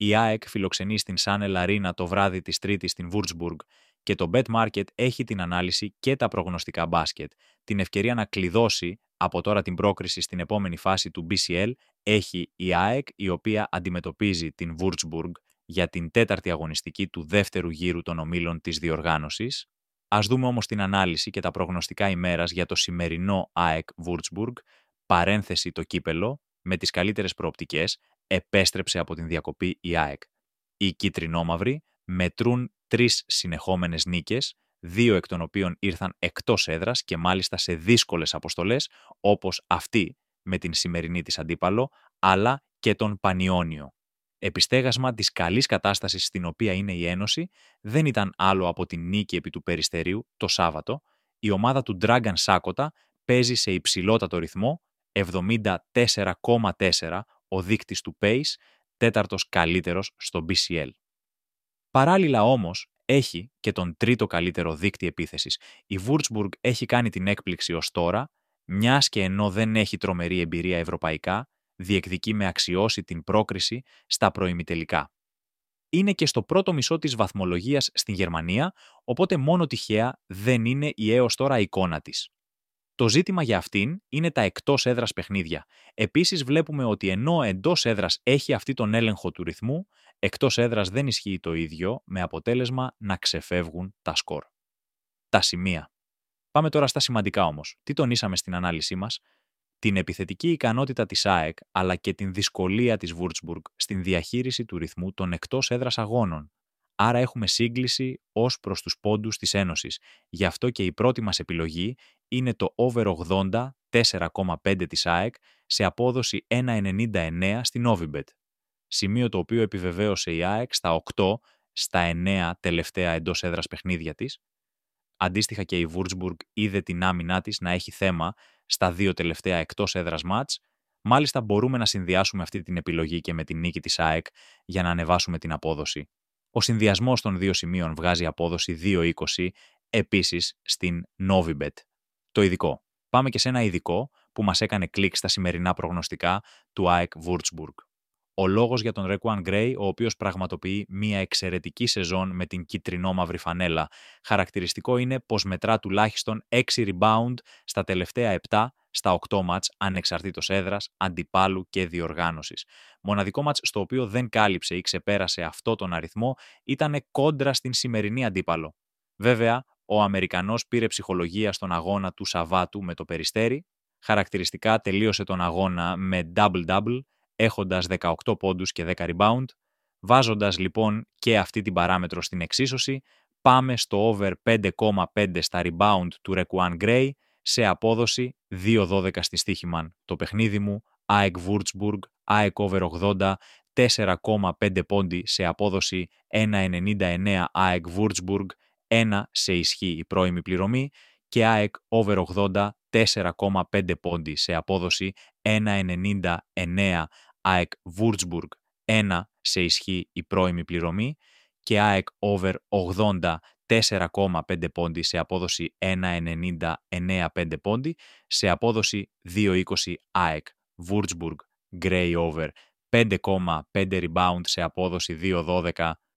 Η ΑΕΚ φιλοξενεί στην Sunel Arena το βράδυ της Τρίτης στην Würzburg και το Bet Market έχει την ανάλυση και τα προγνωστικά μπάσκετ. Την ευκαιρία να κλειδώσει από τώρα την πρόκριση στην επόμενη φάση του BCL έχει η ΑΕΚ, η οποία αντιμετωπίζει την Würzburg για την τέταρτη αγωνιστική του δεύτερου γύρου των ομίλων της διοργάνωσης. Ας δούμε όμως την ανάλυση και τα προγνωστικά ημέρας για το σημερινό ΑΕΚ Würzburg, παρένθεση το κύπελο, με τις καλύτερες προοπτικές, επέστρεψε από την διακοπή η ΑΕΚ. Οι κίτρινόμαυροι μετρούν 3 συνεχόμενες νίκες, 2 εκ των οποίων ήρθαν εκτός έδρας και μάλιστα σε δύσκολες αποστολές, όπως αυτή με την σημερινή της αντίπαλο, αλλά και τον Πανιόνιο. Επιστέγασμα της καλής κατάστασης στην οποία είναι η Ένωση δεν ήταν άλλο από την νίκη επί του Περιστερίου το Σάββατο. Η ομάδα του Dragan Σάκοτα παίζει σε υψηλότατο ρυθμό, 74,4 ο δείκτης του Pace, τέταρτος καλύτερος στο BCL. Παράλληλα όμως, έχει και τον τρίτο καλύτερο δείκτη επίθεσης. Η Würzburg έχει κάνει την έκπληξη ως τώρα, μιας και ενώ δεν έχει τρομερή εμπειρία ευρωπαϊκά, διεκδικεί με αξιώσει την πρόκριση στα προημιτελικά. Είναι και στο πρώτο μισό της βαθμολογίας στην Γερμανία, οπότε μόνο τυχαία δεν είναι η έως τώρα εικόνα της. Το ζήτημα για αυτήν είναι τα εκτός έδρας παιχνίδια. Επίσης βλέπουμε ότι ενώ εντός έδρας έχει αυτή τον έλεγχο του ρυθμού, εκτός έδρας δεν ισχύει το ίδιο, με αποτέλεσμα να ξεφεύγουν τα σκορ. Τα σημεία. Πάμε τώρα στα σημαντικά όμως. Τι τονίσαμε στην ανάλυση μας? Την επιθετική ικανότητα της ΑΕΚ, αλλά και την δυσκολία της Würzburg στην διαχείριση του ρυθμού των εκτός έδρας αγώνων. Άρα έχουμε σύγκληση ως προς τους πόντους της Ένωσης. Γι' αυτό και η πρώτη μας επιλογή είναι το over 80, 4,5 της ΑΕΚ σε απόδοση 1,99 στην Novibet. Σημείο το οποίο επιβεβαίωσε η ΑΕΚ στα 8 στα 9 τελευταία εντός έδρας παιχνίδια της. Αντίστοιχα και η Würzburg είδε την άμυνά της να έχει θέμα στα 2 τελευταία εκτός έδρας μάτς. Μάλιστα μπορούμε να συνδυάσουμε αυτή την επιλογή και με την νίκη της ΑΕΚ για να ανεβάσουμε την απόδοση. Ο συνδυασμός των δύο σημείων βγάζει απόδοση 2,20 επίσης στην Novibet. Το ειδικό. Πάμε και σε ένα ειδικό που μας έκανε κλικ στα σημερινά προγνωστικά του ΑΕΚ Würzburg. Ο λόγος για τον Requan Gray, ο οποίος πραγματοποιεί μια εξαιρετική σεζόν με την κίτρινο-μαύρη φανέλα. Χαρακτηριστικό είναι πως μετρά τουλάχιστον 6 rebound στα τελευταία 7 στα 8 μάτς ανεξαρτήτως έδρας, αντιπάλου και διοργάνωσης. Μοναδικό μάτς στο οποίο δεν κάλυψε ή ξεπέρασε αυτό τον αριθμό ήταν κόντρα στην σημερινή αντίπαλο. Βέβαια, ο Αμερικανός πήρε ψυχολογία στον αγώνα του Σαββάτου με το Περιστέρι. Χαρακτηριστικά τελείωσε τον αγώνα με double-double, έχοντας 18 πόντους και 10 rebound. Βάζοντας λοιπόν και αυτή την παράμετρο στην εξίσωση, πάμε στο over 5,5 στα rebound του Requan Gray σε απόδοση 2,12 στη στοίχημαν. Το παιχνίδι μου, ΑΕΚ Würzburg, ΑΕΚ over 80, 4,5 πόντι σε απόδοση 1,99 ΑΕΚ Würzburg, 1 σε ισχύ η πρώιμη πληρωμή και ΑΕΚ over 80, 4,5 πόντι σε απόδοση 1,99 ΑΕΚ Würzburg, 1 σε ισχύ η πρώιμη πληρωμή και ΑΕΚ over 80, 4,5 πόντι σε απόδοση 1,99 πόντι σε απόδοση 2,20 ΑΕΚ Würzburg, Gray over 5,5 rebound σε απόδοση 2,12